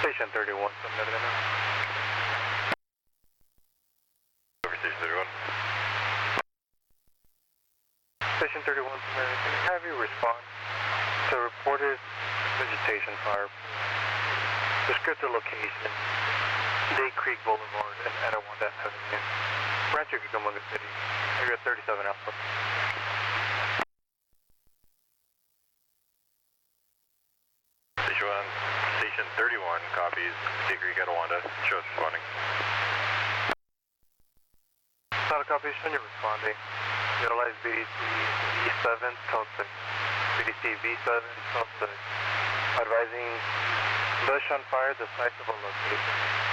Station 31, submitted in. Over Station 31. Station 31, submitted. Can I have you respond to reported vegetation fire? Descriptive location, Day Creek Boulevard and Etiwanda Avenue, Rancho Cucamonga City, area 37 Alpha. Station 31 copies, Day Creek, Etiwanda, show us responding. Not a copy, show you're responding. Utilize BDC V7, Code 6. BDC V7, Code 6. Advising bush on fire, the site of a location.